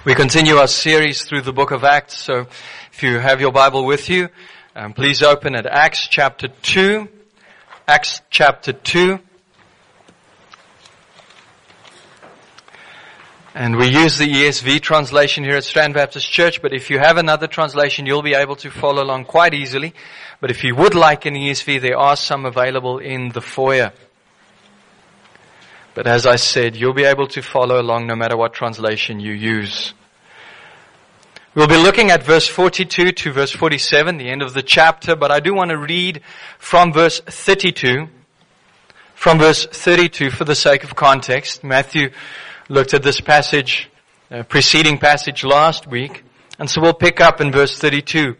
We continue our series through the book of Acts, so if you have your Bible with you, please open at Acts chapter 2. Acts chapter 2. And we use the ESV translation here at Strand Baptist Church, but if you have another translation, you'll be able to follow along quite easily. But if you would like an ESV, there are some available in the foyer. But as I said, you'll be able to follow along no matter what translation you use. We'll be looking at verse 42 to verse 47, the end of the chapter, but I do want to read from verse 32. From verse 32 for the sake of context. Matthew looked at this passage, preceding passage last week, and so we'll pick up in verse 32.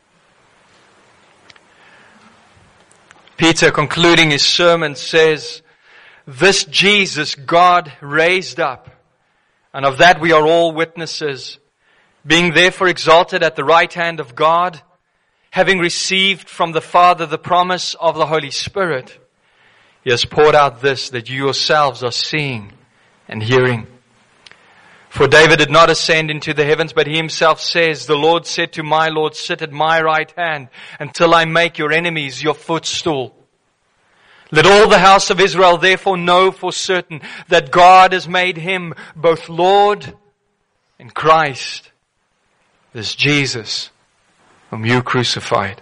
Peter, concluding his sermon, says, "This Jesus God raised up, and of that we are all witnesses, being therefore exalted at the right hand of God, having received from the Father the promise of the Holy Spirit, He has poured out this that you yourselves are seeing and hearing. For David did not ascend into the heavens, but he himself says, the Lord said to my Lord, sit at my right hand until I make your enemies your footstool. Let all the house of Israel therefore know for certain that God has made him both Lord and Christ, this Jesus whom you crucified."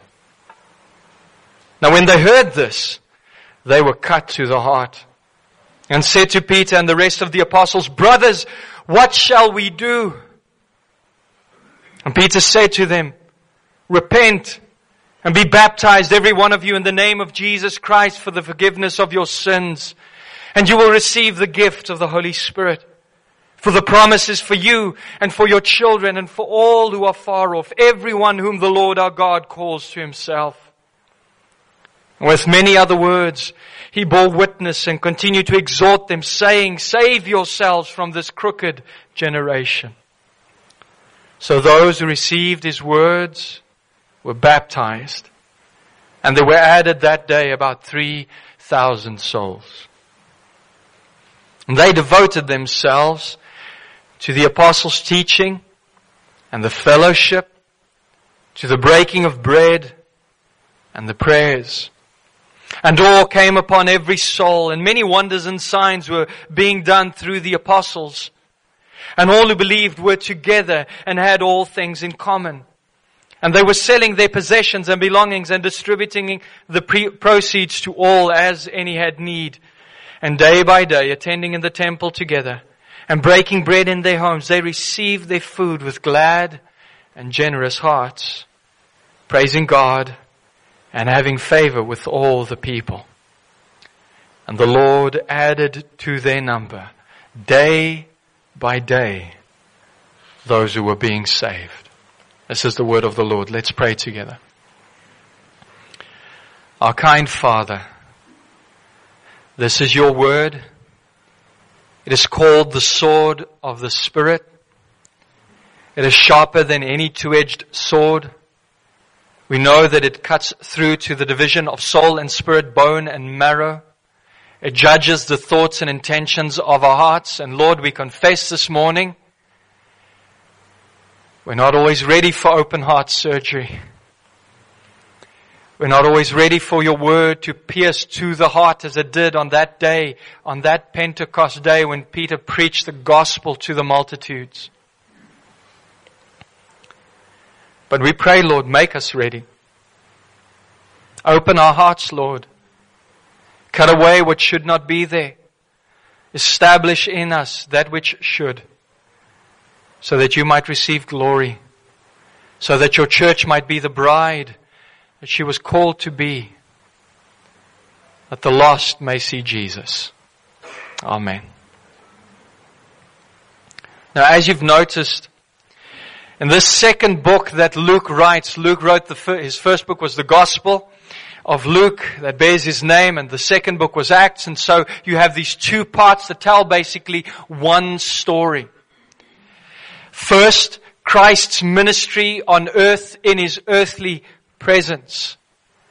Now when they heard this, they were cut to the heart and said to Peter and the rest of the apostles, "Brothers, what shall we do?" And Peter said to them, "Repent and be baptized, every one of you, in the name of Jesus Christ for the forgiveness of your sins, and you will receive the gift of the Holy Spirit. For the promise is for you and for your children and for all who are far off, everyone whom the Lord our God calls to himself." And with many other words, he bore witness and continued to exhort them, saying, "Save yourselves from this crooked generation." So those who received his words were baptized, and there were added that day about 3,000 souls. And they devoted themselves to the apostles' teaching and the fellowship, to the breaking of bread and the prayers. And awe came upon every soul, and many wonders and signs were being done through the apostles. And all who believed were together and had all things in common. And they were selling their possessions and belongings and distributing the proceeds to all as any had need. And day by day, attending in the temple together and breaking bread in their homes, they received their food with glad and generous hearts, praising God and having favor with all the people. And the Lord added to their number, day by day, those who were being saved. This is the word of the Lord. Let's pray together. Our kind Father, this is your word. It is called the sword of the Spirit. It is sharper than any two-edged sword. We know that it cuts through to the division of soul and spirit, bone and marrow. It judges the thoughts and intentions of our hearts. And Lord, we confess this morning, we're not always ready for open heart surgery. We're not always ready for your word to pierce to the heart as it did on that day, on that Pentecost day when Peter preached the gospel to the multitudes. But we pray, Lord, make us ready. Open our hearts, Lord. Cut away what should not be there. Establish in us that which should, so that you might receive glory, so that your church might be the bride that she was called to be, that the lost may see Jesus. Amen. Now, as you've noticed, in this second book that Luke writes, Luke wrote his first book was the Gospel of Luke that bears his name, and the second book was Acts, and so you have these two parts that tell basically one story. First, Christ's ministry on earth in his earthly presence.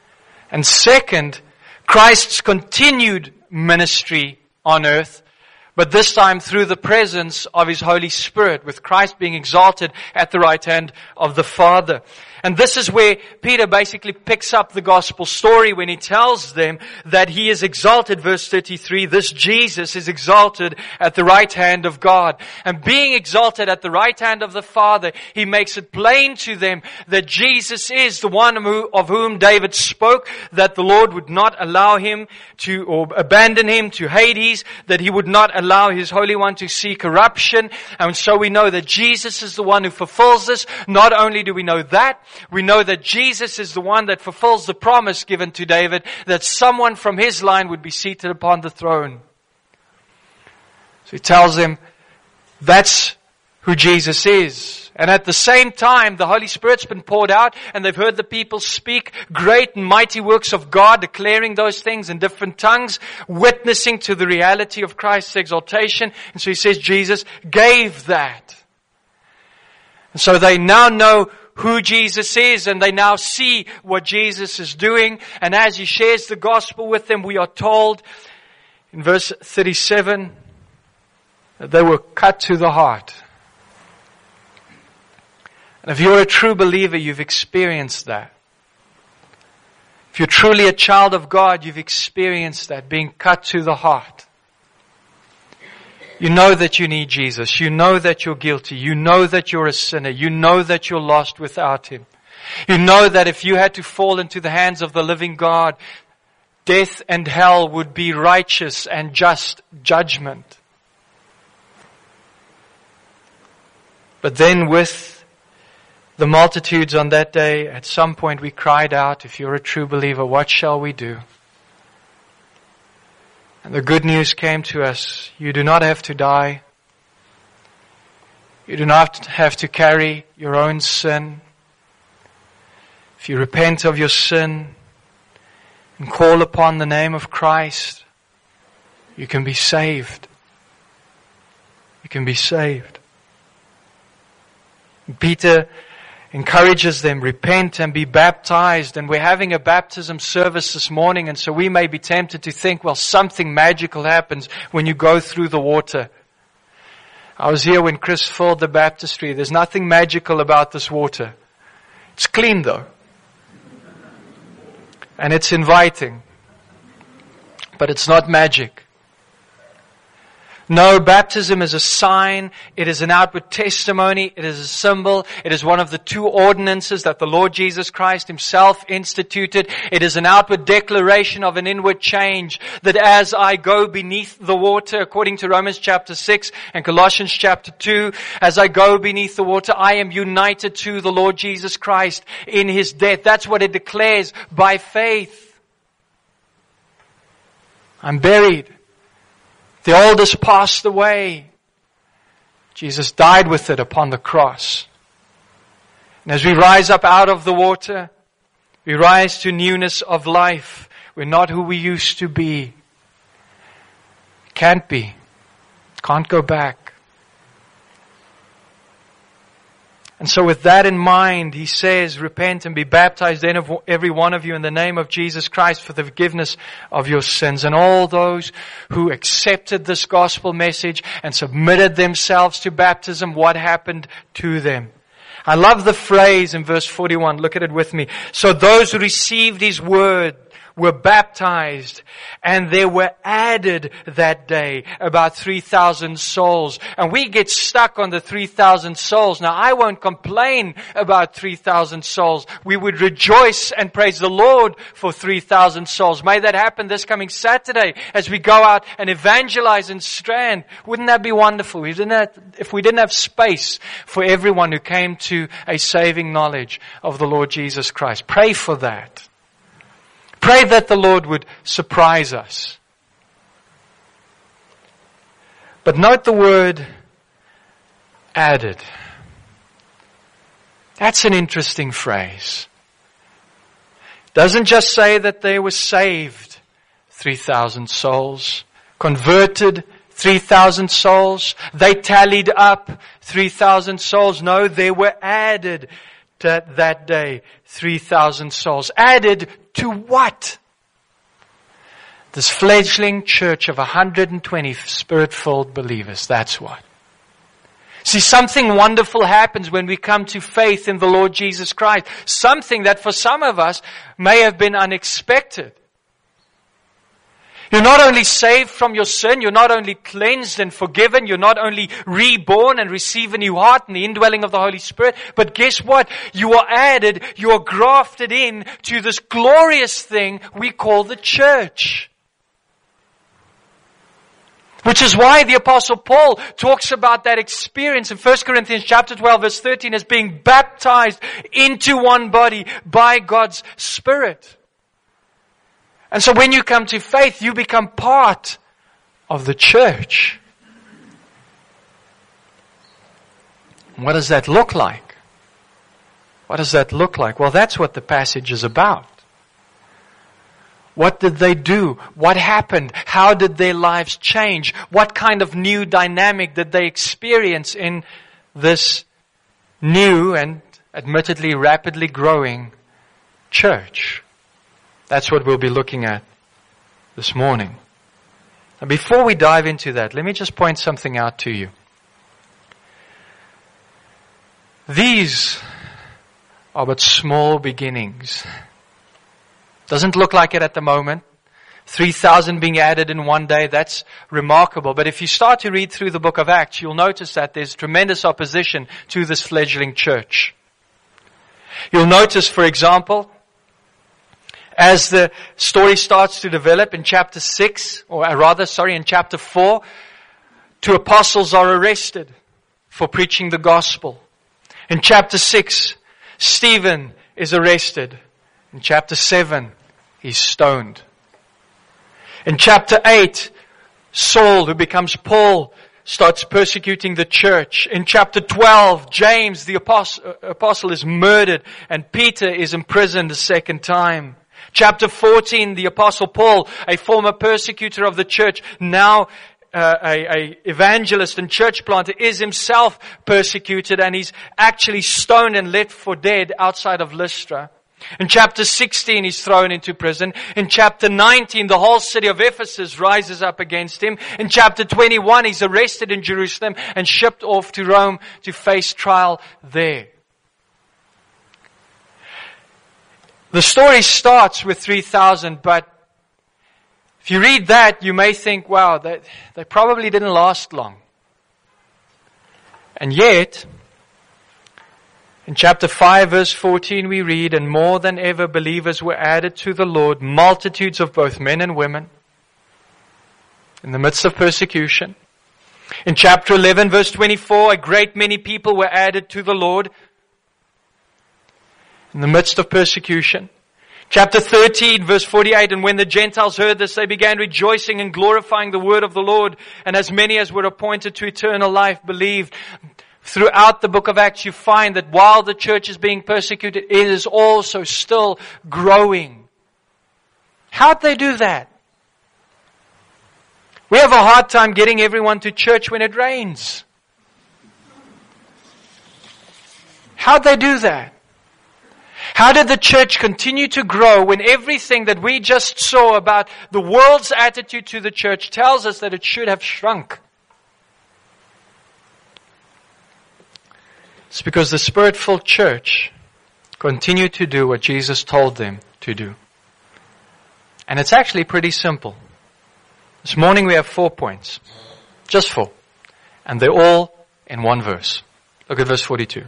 And second, Christ's continued ministry on earth But this time through the presence of His Holy Spirit, with Christ being exalted at the right hand of the Father. And this is where Peter basically picks up the gospel story when he tells them that He is exalted, verse 33, this Jesus is exalted at the right hand of God. And being exalted at the right hand of the Father, He makes it plain to them that Jesus is the one of whom David spoke, that the Lord would not allow Him to, or abandon Him to Hades, that He would not allow His Holy One to see corruption. And so we know that Jesus is the one who fulfills this. Not only do we know that, we know that Jesus is the one that fulfills the promise given to David that someone from his line would be seated upon the throne. So he tells them that's who Jesus is. And at the same time, the Holy Spirit's been poured out and they've heard the people speak great and mighty works of God, declaring those things in different tongues, witnessing to the reality of Christ's exaltation. And so he says Jesus gave that. And so they now know who Jesus is, and they now see what Jesus is doing. And as He shares the gospel with them, we are told in verse 37 that they were cut to the heart. And if you're a true believer, you've experienced that. If you're truly a child of God, you've experienced that, being cut to the heart. You know that you need Jesus. You know that you're guilty. You know that you're a sinner. You know that you're lost without Him. You know that if you had to fall into the hands of the living God, death and hell would be righteous and just judgment. But then with the multitudes on that day, at some point we cried out, if you're a true believer, what shall we do? And the good news came to us. You do not have to die. You do not have to carry your own sin. If you repent of your sin and call upon the name of Christ, you can be saved. You can be saved. Peter encourages them, repent and be baptized. And we're having a baptism service this morning, and so we may be tempted to think, well, something magical happens when you go through the water. I was here when Chris filled the baptistry. There's nothing magical about this water. It's clean though. And it's inviting. But it's not magic. No, baptism is a sign. It is an outward testimony. It is a symbol. It is one of the two ordinances that the Lord Jesus Christ Himself instituted. It is an outward declaration of an inward change, that as I go beneath the water, according to Romans chapter 6 and Colossians chapter 2, as I go beneath the water, I am united to the Lord Jesus Christ in His death. That's what it declares by faith. I'm buried. The old has passed away. Jesus died with it upon the cross. And as we rise up out of the water, we rise to newness of life. We're not who we used to be. Can't be. Can't go back. And so with that in mind, he says, repent and be baptized, then of every one of you in the name of Jesus Christ for the forgiveness of your sins. And all those who accepted this gospel message and submitted themselves to baptism, what happened to them? I love the phrase in verse 41. Look at it with me. So those who received His word were baptized, and there were added that day about 3,000 souls. And we get stuck on the 3,000 souls. Now, I won't complain about 3,000 souls. We would rejoice and praise the Lord for 3,000 souls. May that happen this coming Saturday as we go out and evangelize in Strand. Wouldn't that be wonderful? If we didn't have space for everyone who came to a saving knowledge of the Lord Jesus Christ. Pray for that. Pray that the Lord would surprise us. But note the word added. That's an interesting phrase. It doesn't just say that they were saved, 3,000 souls, converted 3,000 souls, they tallied up 3,000 souls. No, they were added to that day, 3,000 souls. Added to what? This fledgling church of 120 Spirit-filled believers, that's what. See, something wonderful happens when we come to faith in the Lord Jesus Christ. Something that for some of us may have been unexpected. You're not only saved from your sin, you're not only cleansed and forgiven, you're not only reborn and receive a new heart and the indwelling of the Holy Spirit, but guess what? You are added, you are grafted in to this glorious thing we call the church. Which is why the Apostle Paul talks about that experience in 1 Corinthians chapter 12 verse 13 as being baptized into one body by God's Spirit. And so when you come to faith, you become part of the church. What does that look like? What does that look like? Well, that's what the passage is about. What did they do? What happened? How did their lives change? What kind of new dynamic did they experience in this new and admittedly rapidly growing church? That's what we'll be looking at this morning. And before we dive into that, let me just point something out to you. These are but small beginnings. Doesn't look like it at the moment. 3,000 being added in one day, that's remarkable. But if you start to read through the book of Acts, you'll notice that there's tremendous opposition to this fledgling church. You'll notice, for example, as the story starts to develop in chapter 6, in chapter 4, 2 apostles are arrested for preaching the gospel. In chapter 6, Stephen is arrested. In chapter 7, he's stoned. In chapter 8, Saul, who becomes Paul, starts persecuting the church. In chapter 12, James, the apostle, is murdered, and Peter is imprisoned a second time. Chapter 14, the Apostle Paul, a former persecutor of the church, now a evangelist and church planter, is himself persecuted, and he's actually stoned and left for dead outside of Lystra. In chapter 16, he's thrown into prison. In chapter 19, the whole city of Ephesus rises up against him. In chapter 21, he's arrested in Jerusalem and shipped off to Rome to face trial there. The story starts with 3,000, but if you read that, you may think, wow, they probably didn't last long. And yet, in chapter 5, verse 14, we read, and more than ever believers were added to the Lord, multitudes of both men and women, in the midst of persecution. In chapter 11, verse 24, a great many people were added to the Lord, in the midst of persecution. Chapter 13, verse 48, and when the Gentiles heard this, they began rejoicing and glorifying the word of the Lord, and as many as were appointed to eternal life believed. Throughout the book of Acts, you find that while the church is being persecuted, it is also still growing. How'd they do that? We have a hard time getting everyone to church when it rains. How'd they do that? How did the church continue to grow when everything that we just saw about the world's attitude to the church tells us that it should have shrunk? It's because the Spirit-filled church continued to do what Jesus told them to do. And it's actually pretty simple. This morning we have 4 points. Just 4. And they're all in one verse. Look at verse 42.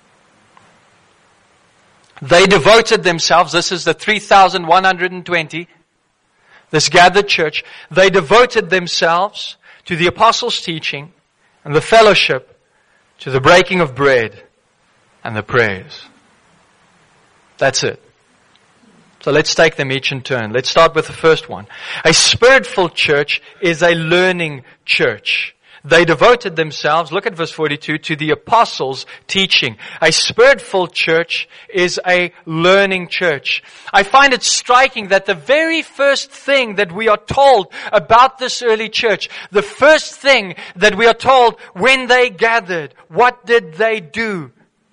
They devoted themselves, this is the 3,120, this gathered church, they devoted themselves to the apostles' teaching and the fellowship, to the breaking of bread and the prayers. That's it. So let's take them each in turn. Let's start with the first one. A Spirit-filled church is a learning church. They devoted themselves, look at verse 42, to the apostles' teaching. A Spirit-filled church is a learning church. I find it striking that the very first thing that we are told about this early church, the first thing that we are told when they gathered, what did they do?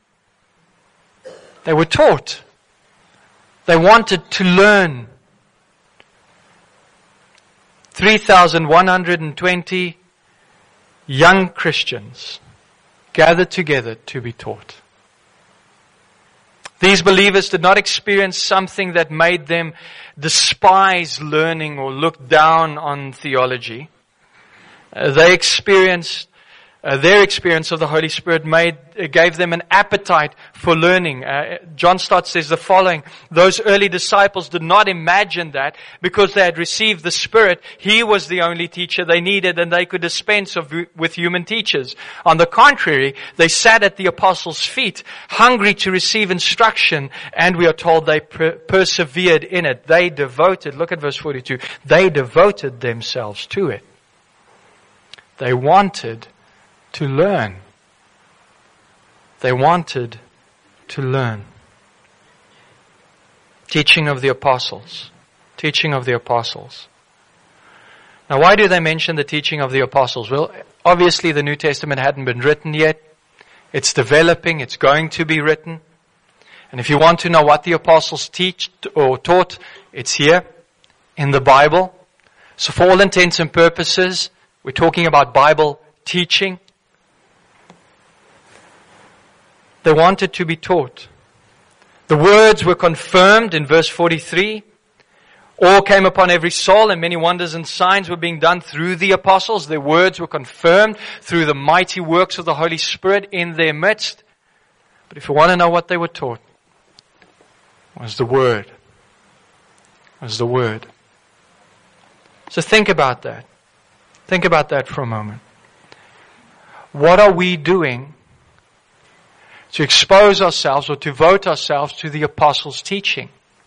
They were taught. They wanted to learn. 3,120 young Christians gathered together to be taught. These believers did not experience something that made them despise learning or look down on theology. They experienced their experience of the Holy Spirit gave them an appetite for learning. John Stott says the following: those early disciples did not imagine that because they had received the Spirit, He was the only teacher they needed and they could dispense with human teachers. On the contrary, they sat at the apostles' feet, hungry to receive instruction, and we are told they persevered in it. They devoted, look at verse 42, they devoted themselves to it. They wanted to learn. They wanted to learn. Teaching of the apostles. Teaching of the apostles. Now, why do they mention the teaching of the apostles? Well, obviously the New Testament hadn't been written yet. It's developing. It's going to be written. And if you want to know what the apostles taught, it's here in the Bible. So for all intents and purposes, we're talking about Bible teaching. They wanted to be taught. The words were confirmed in verse 43. Awe came upon every soul, and many wonders and signs were being done through the apostles. Their words were confirmed through the mighty works of the Holy Spirit in their midst. But if you want to know what they were taught, it was the Word. It was the Word. So think about that. Think about that for a moment. What are we doing to expose ourselves or to devote ourselves to the apostles' teaching?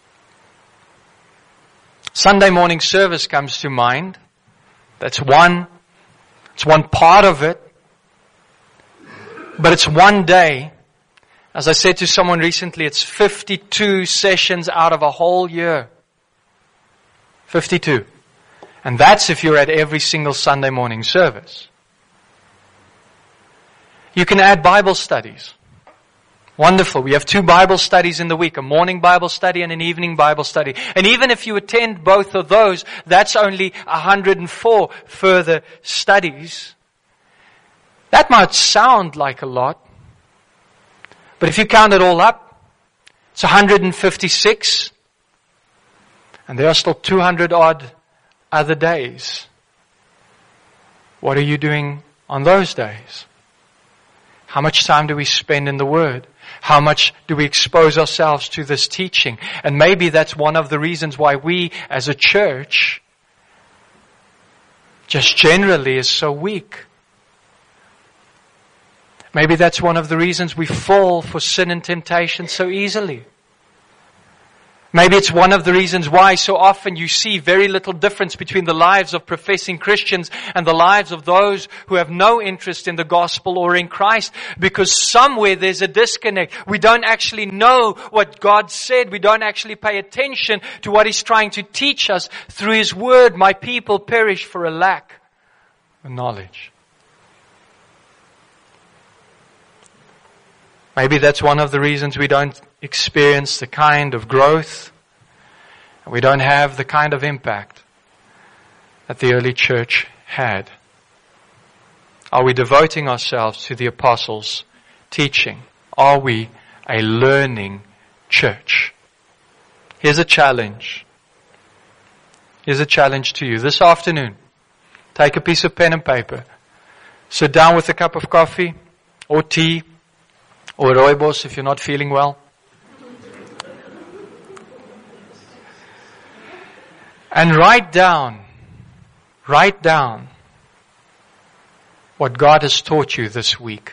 Sunday morning service comes to mind. It's one part of it. But it's one day. As I said to someone recently, it's 52 sessions out of a whole year. 52. And that's if you're at every single Sunday morning service. You can add Bible studies. Wonderful. We have 2 Bible studies in the week, a morning Bible study and an evening Bible study. And even if you attend both of those, that's only 104 further studies. That might sound like a lot. But if you count it all up, it's 156. And there are still 200 odd other days. What are you doing on those days? How much time do we spend in the Word? How much do we expose ourselves to this teaching? And maybe that's one of the reasons why we as a church just generally is so weak. Maybe that's one of the reasons we fall for sin and temptation so easily. Maybe it's one of the reasons why so often you see very little difference between the lives of professing Christians and the lives of those who have no interest in the gospel or in Christ. Because somewhere there's a disconnect. We don't actually know what God said. We don't actually pay attention to what He's trying to teach us through His Word. My people perish for a lack of knowledge. Maybe that's one of the reasons we don't experience the kind of growth, and we don't have the kind of impact that the early church had. Are we devoting ourselves to the apostles' teaching? Are we a learning church? Here's a challenge. Here's a challenge to you. This afternoon, take a piece of pen and paper. Sit down with a cup of coffee or tea or rooibos if you're not feeling well. And write down what God has taught you this week.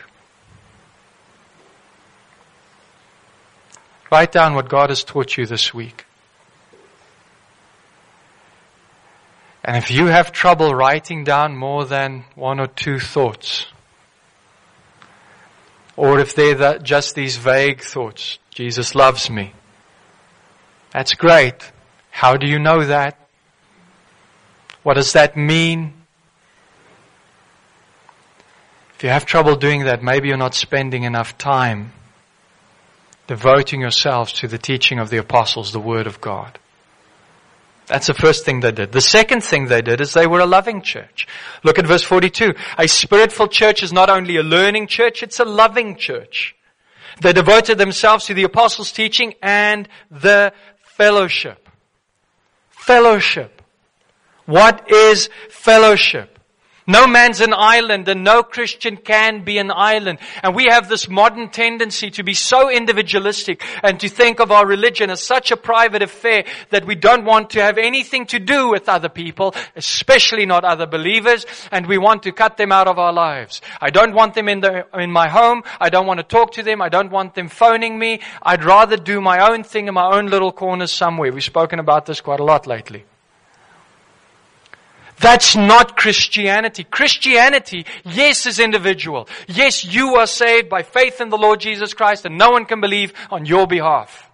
Write down what God has taught you this week. And if you have trouble writing down more than 1 or 2 thoughts, or if they're just these vague thoughts, Jesus loves me, that's great. How do you know that? What does that mean? If you have trouble doing that, maybe you're not spending enough time devoting yourselves to the teaching of the apostles, the Word of God. That's the first thing they did. The second thing they did is they were a loving church. Look at verse 42. A spirit-filled church is not only a learning church, it's a loving church. They devoted themselves to the apostles' teaching and the fellowship. Fellowship. What is fellowship? No man's an island and no Christian can be an island. And we have this modern tendency to be so individualistic and to think of our religion as such a private affair that we don't want to have anything to do with other people, especially not other believers, and we want to cut them out of our lives. I don't want them in my home. I don't want to talk to them. I don't want them phoning me. I'd rather do my own thing in my own little corner somewhere. We've spoken about this quite a lot lately. That's not Christianity. Christianity, yes, is individual. Yes, you are saved by faith in the Lord Jesus Christ and no one can believe on your behalf.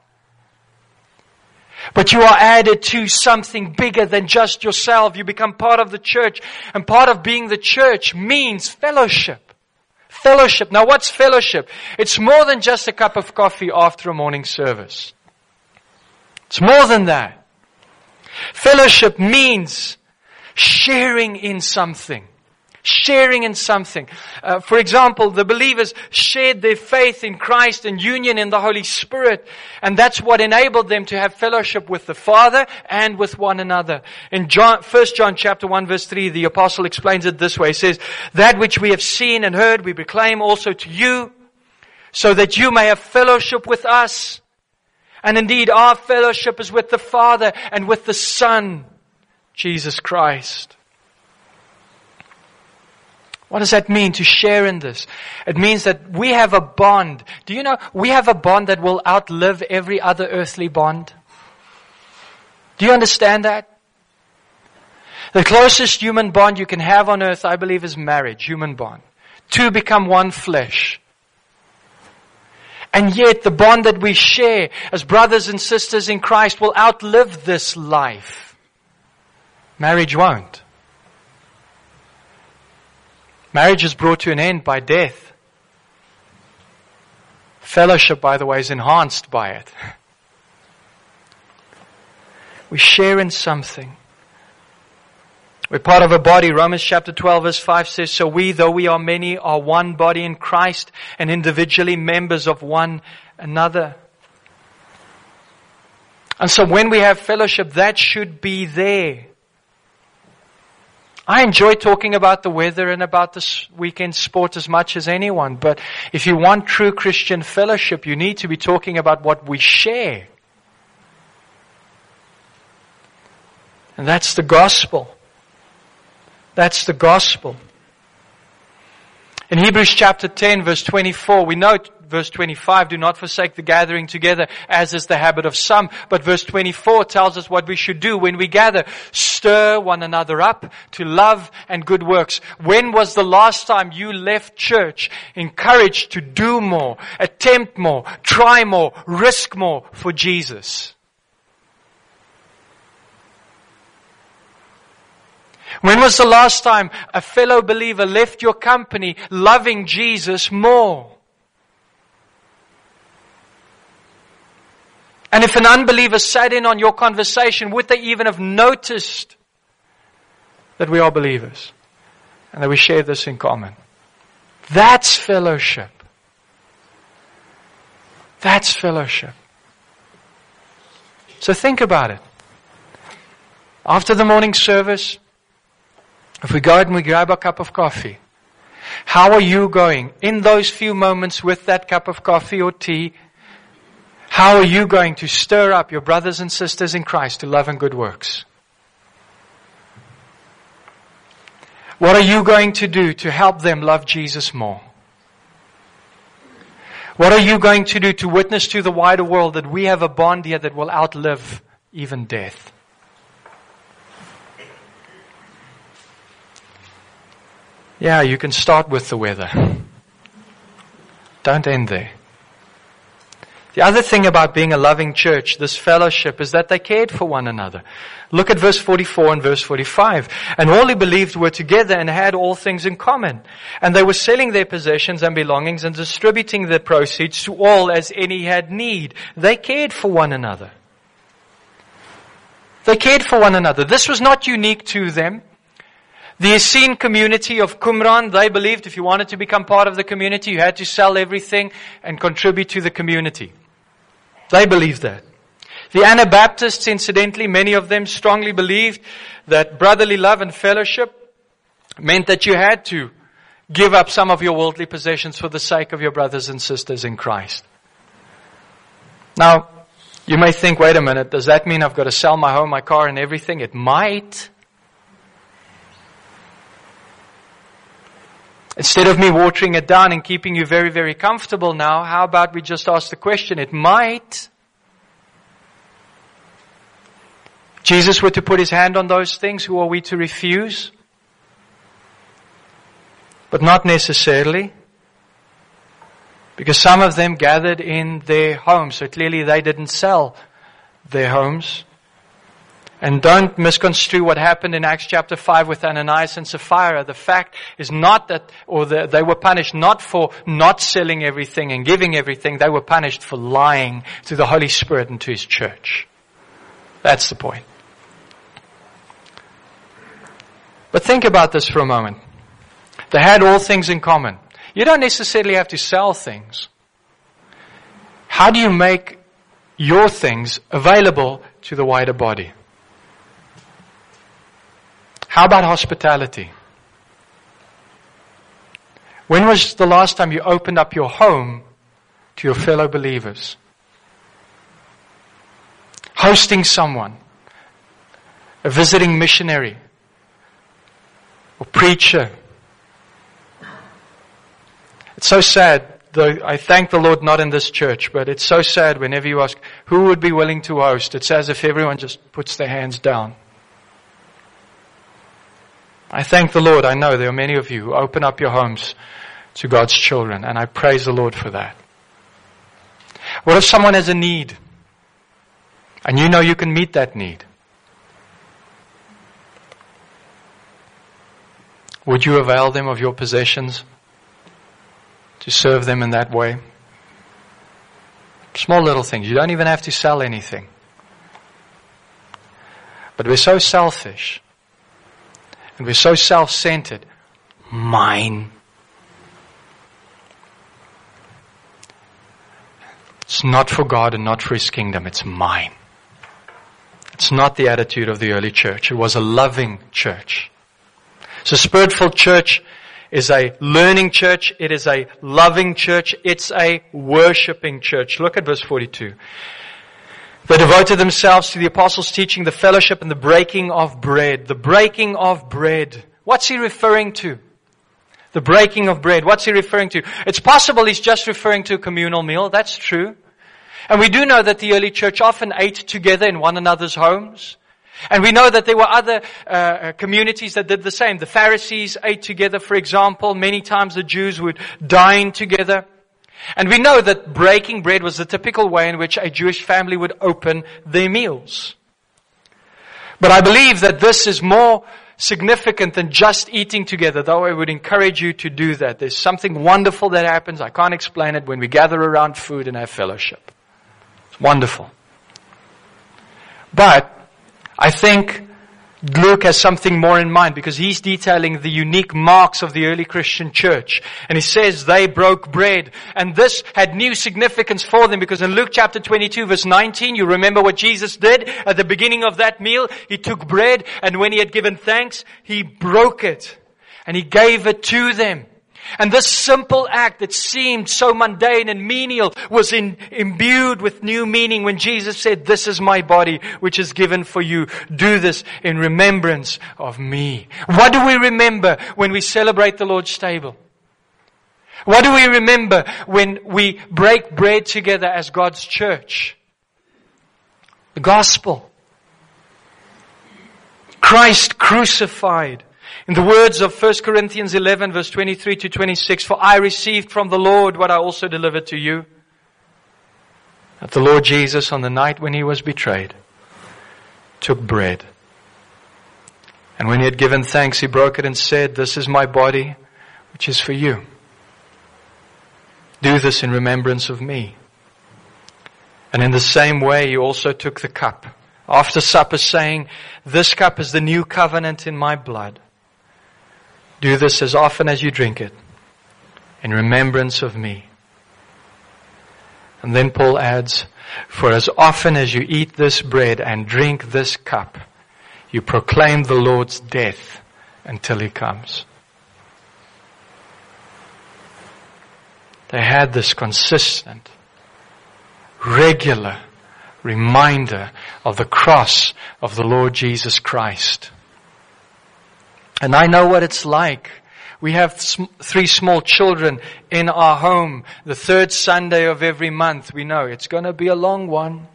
But you are added to something bigger than just yourself. You become part of the church. And part of being the church means fellowship. Fellowship. Now what's fellowship? It's more than just a cup of coffee after a morning service. It's more than that. Fellowship means sharing in something. Sharing in something. For example, the believers shared their faith in Christ and union in the Holy Spirit. And that's what enabled them to have fellowship with the Father and with one another. In 1 John chapter 1 verse 3, the apostle explains it this way. He says, that which we have seen and heard we proclaim also to you, so that you may have fellowship with us. And indeed our fellowship is with the Father and with the Son, Jesus Christ. What does that mean to share in this? It means that we have a bond. Do you know, we have a bond that will outlive every other earthly bond. Do you understand that? The closest human bond you can have on earth, I believe, is marriage, human bond. Two become one flesh. And yet the bond that we share as brothers and sisters in Christ will outlive this life. Marriage won't. Marriage is brought to an end by death. Fellowship, by the way, is enhanced by it. We share in something. We're part of a body. Romans chapter 12 verse 5 says, so we, though we are many, are one body in Christ and individually members of one another. And so when we have fellowship, that should be there. I enjoy talking about the weather and about this weekend sport as much as anyone. But if you want true Christian fellowship, you need to be talking about what we share. And that's the gospel. That's the gospel. In Hebrews chapter 10 verse 24, we note verse 25, do not forsake the gathering together as is the habit of some. But verse 24 tells us what we should do when we gather. Stir one another up to love and good works. When was the last time you left church encouraged to do more, attempt more, try more, risk more for Jesus? When was the last time a fellow believer left your company loving Jesus more? And if an unbeliever sat in on your conversation, would they even have noticed that we are believers and that we share this in common? That's fellowship. That's fellowship. So think about it. After the morning service, if we go out and we grab a cup of coffee, how are you going in those few moments with that cup of coffee or tea? How are you going to stir up your brothers and sisters in Christ to love and good works? What are you going to do to help them love Jesus more? What are you going to do to witness to the wider world that we have a bond here that will outlive even death? Yeah, you can start with the weather. Don't end there. The other thing about being a loving church, this fellowship, is that they cared for one another. Look at verse 44 and verse 45. And all who believed were together and had all things in common. And they were selling their possessions and belongings and distributing the proceeds to all as any had need. They cared for one another. They cared for one another. This was not unique to them. The Essene community of Qumran, they believed if you wanted to become part of the community, you had to sell everything and contribute to the community. They believed that. The Anabaptists, incidentally, many of them strongly believed that brotherly love and fellowship meant that you had to give up some of your worldly possessions for the sake of your brothers and sisters in Christ. Now, you may think, wait a minute, does that mean I've got to sell my home, my car, and everything? It might. Instead of me watering it down and keeping you very, very comfortable now, how about we just ask the question? It might. Jesus were to put His hand on those things, who are we to refuse? But not necessarily. Because some of them gathered in their homes, so clearly they didn't sell their homes. And don't misconstrue what happened in Acts chapter 5 with Ananias and Sapphira. The fact is not that, they were punished not for not selling everything and giving everything. They were punished for lying to the Holy Spirit and to His church. That's the point. But think about this for a moment. They had all things in common. You don't necessarily have to sell things. How do you make your things available to the wider body? How about hospitality? When was the last time you opened up your home to your fellow believers? Hosting someone, a visiting missionary, or preacher. It's so sad, though I thank the Lord not in this church, but it's so sad whenever you ask, who would be willing to host? It's as if everyone just puts their hands down. I thank the Lord. I know there are many of you who open up your homes to God's children, and I praise the Lord for that. What if someone has a need, and you know you can meet that need? Would you avail them of your possessions to serve them in that way? Small little things. You don't even have to sell anything. But we're so selfish. And we're so self-centered. Mine. It's not for God and not for His kingdom. It's mine. It's not the attitude of the early church. It was a loving church. So Spirit-filled church is a learning church. It is a loving church. It's a worshiping church. Look at verse 42. They devoted themselves to the apostles' teaching, the fellowship, and the breaking of bread. The breaking of bread. What's he referring to? The breaking of bread. What's he referring to? It's possible he's just referring to a communal meal. That's true. And we do know that the early church often ate together in one another's homes. And we know that there were other communities that did the same. The Pharisees ate together, for example. Many times the Jews would dine together. And we know that breaking bread was the typical way in which a Jewish family would open their meals. But I believe that this is more significant than just eating together, though I would encourage you to do that. There's something wonderful that happens. I can't explain it when we gather around food and have fellowship. It's wonderful. But I think Luke has something more in mind because he's detailing the unique marks of the early Christian church. And he says they broke bread. And this had new significance for them because in Luke chapter 22 verse 19, you remember what Jesus did at the beginning of that meal? He took bread and when he had given thanks, he broke it and he gave it to them. And this simple act that seemed so mundane and menial was imbued with new meaning when Jesus said, "This is my body, which is given for you. Do this in remembrance of me." What do we remember when we celebrate the Lord's table? What do we remember when we break bread together as God's church? The gospel. Christ crucified. In the words of 1 Corinthians 11 verse 23 to 26, "For I received from the Lord what I also delivered to you, that the Lord Jesus on the night when he was betrayed took bread. And when he had given thanks, he broke it and said, 'This is my body, which is for you. Do this in remembrance of me.' And in the same way, he also took the cup after supper saying, "This cup is the new covenant in my blood. Do this as often as you drink it in remembrance of me." And then Paul adds, "For as often as you eat this bread and drink this cup, you proclaim the Lord's death until He comes." They had this consistent, regular reminder of the cross of the Lord Jesus Christ. And I know what it's like. We have 3 small children in our home. The 3rd Sunday of every month, we know it's going to be a long one.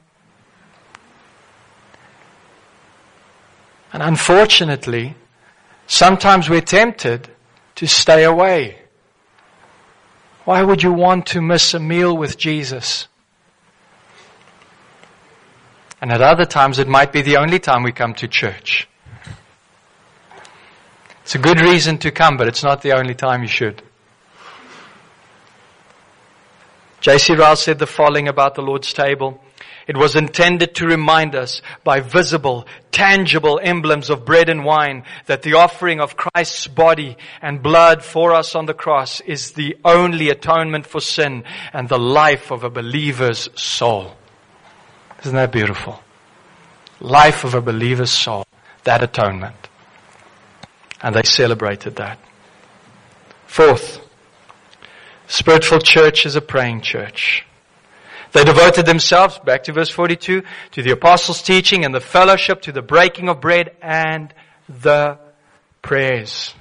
And unfortunately, sometimes we're tempted to stay away. Why would you want to miss a meal with Jesus? And at other times, it might be the only time we come to church. It's a good reason to come, but it's not the only time you should. J.C. Ryle said the following about the Lord's table. It was intended to remind us by visible, tangible emblems of bread and wine that the offering of Christ's body and blood for us on the cross is the only atonement for sin and the life of a believer's soul. Isn't that beautiful? Life of a believer's soul, that atonement. And they celebrated that. 4th, Spirit-filled church is a praying church. They devoted themselves, back to verse 42, to the apostles' teaching and the fellowship, to the breaking of bread and the prayers.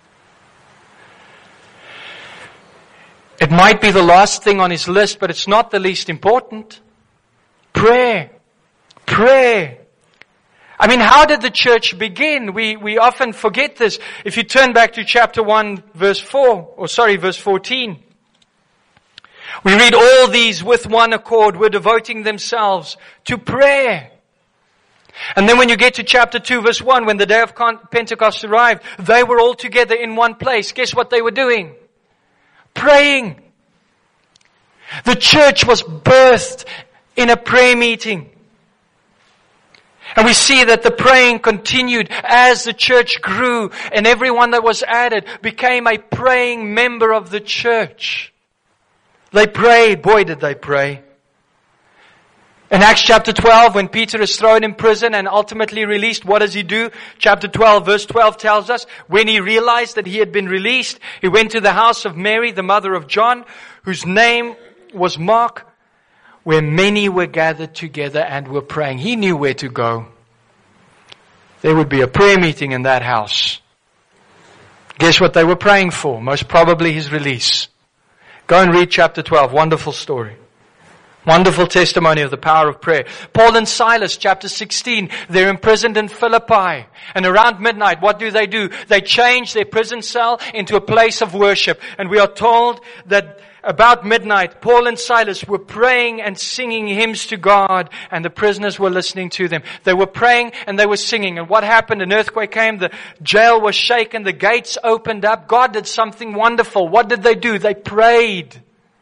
It might be the last thing on his list, but it's not the least important. Prayer. Prayer. I mean, how did the church begin? We often forget this. If you turn back to chapter 1, verse 14. We read, "All these with one accord were devoting themselves to prayer." And then when you get to chapter 2, verse 1, when the day of Pentecost arrived, they were all together in one place. Guess what they were doing? Praying. The church was birthed in a prayer meeting. And we see that the praying continued as the church grew, and everyone that was added became a praying member of the church. They prayed. Boy, did they pray. In Acts chapter 12, when Peter is thrown in prison and ultimately released, what does he do? Chapter 12, verse 12 tells us, when he realized that he had been released, he went to the house of Mary, the mother of John, whose name was Mark, where many were gathered together and were praying. He knew where to go. There would be a prayer meeting in that house. Guess what they were praying for? Most probably his release. Go and read chapter 12. Wonderful story. Wonderful testimony of the power of prayer. Paul and Silas, chapter 16, they're imprisoned in Philippi. And around midnight, what do? They change their prison cell into a place of worship. And we are told that about midnight, Paul and Silas were praying and singing hymns to God, and the prisoners were listening to them. They were praying and they were singing. And what happened? An earthquake came, the jail was shaken, the gates opened up. God did something wonderful. What did they do? They prayed.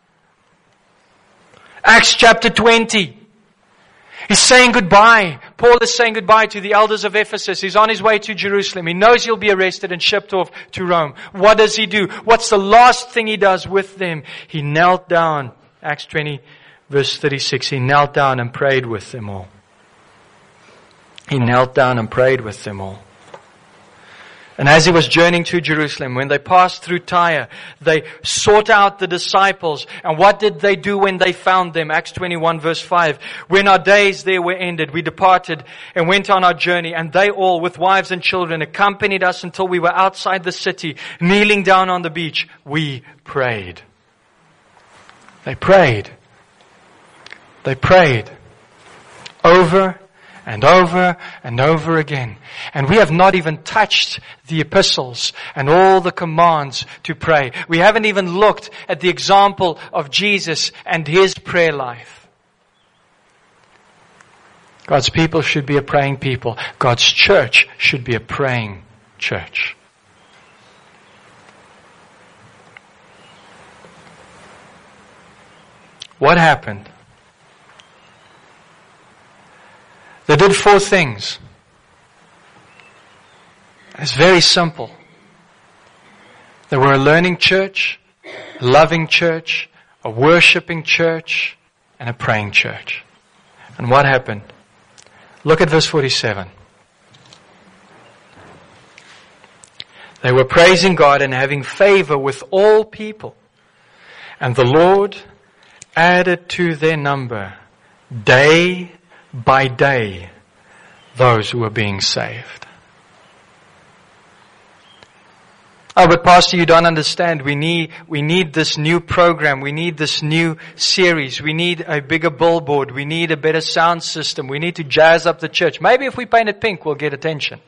Acts chapter 20. He's saying goodbye. Paul is saying goodbye to the elders of Ephesus. He's on his way to Jerusalem. He knows he'll be arrested and shipped off to Rome. What does he do? What's the last thing he does with them? He knelt down. Acts 20 verse 36. He knelt down and prayed with them all. He knelt down and prayed with them all. And as he was journeying to Jerusalem, when they passed through Tyre, they sought out the disciples. And what did they do when they found them? Acts 21 verse 5. When our days there were ended, we departed and went on our journey. And they all, with wives and children, accompanied us until we were outside the city. Kneeling down on the beach, we prayed. They prayed. They prayed. Over and over and over again. And we have not even touched the epistles and all the commands to pray. We haven't even looked at the example of Jesus and His prayer life. God's people should be a praying people. God's church should be a praying church. What happened? The did 4 things. It's very simple. They were a learning church, a loving church, a worshiping church, and a praying church. And what happened? Look at verse 47. They were praising God and having favor with all people. And the Lord added to their number day by day those who were being saved. Oh, but Pastor, you don't understand. We need this new program. We need this new series. We need a bigger billboard. We need a better sound system. We need to jazz up the church. Maybe if we paint it pink, we'll get attention.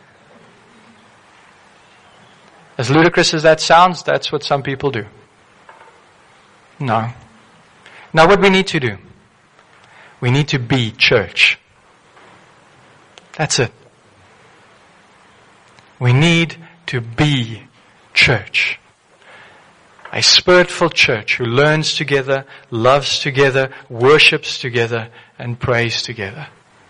As ludicrous as that sounds, that's what some people do. No. Now what we need to do, we need to be church. That's it. We need to be church. A spirit-filled church who learns together, loves together, worships together, and prays together.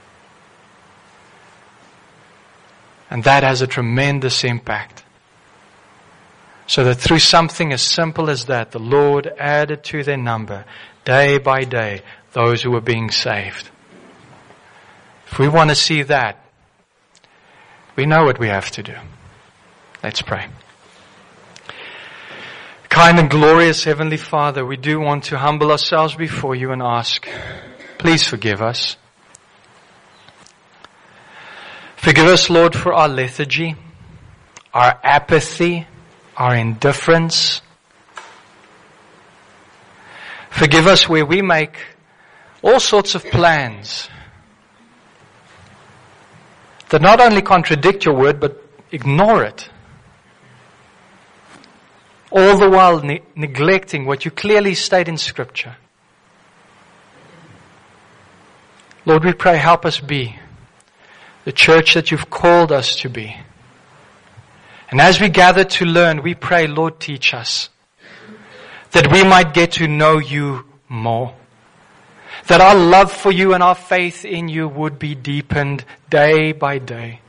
And that has a tremendous impact. So that through something as simple as that, the Lord added to their number, day by day, those who were being saved. If we want to see that, we know what we have to do. Let's pray. Kind and glorious Heavenly Father, we do want to humble ourselves before you and ask, please forgive us. Forgive us, Lord, for our lethargy, our apathy, our indifference. Forgive us where we make all sorts of plans that not only contradict your word, but ignore it. All the while neglecting what you clearly state in Scripture. Lord, we pray, help us be the church that you've called us to be. And as we gather to learn, we pray, Lord, teach us. That we might get to know you more. That our love for you and our faith in you would be deepened day by day.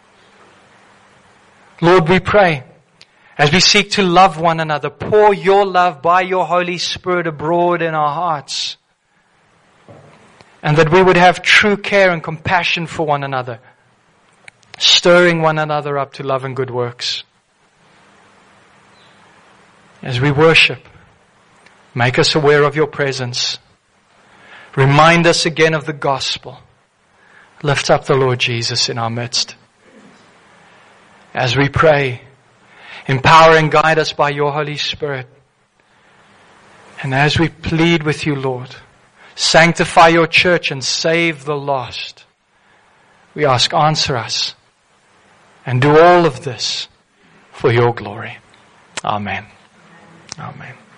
Lord, we pray, as we seek to love one another, pour your love by your Holy Spirit abroad in our hearts. And that we would have true care and compassion for one another, stirring one another up to love and good works. As we worship, make us aware of your presence. Remind us again of the gospel. Lift up the Lord Jesus in our midst. As we pray, empower and guide us by your Holy Spirit. And as we plead with you, Lord, sanctify your church and save the lost, we ask, answer us. And do all of this for your glory. Amen. Amen.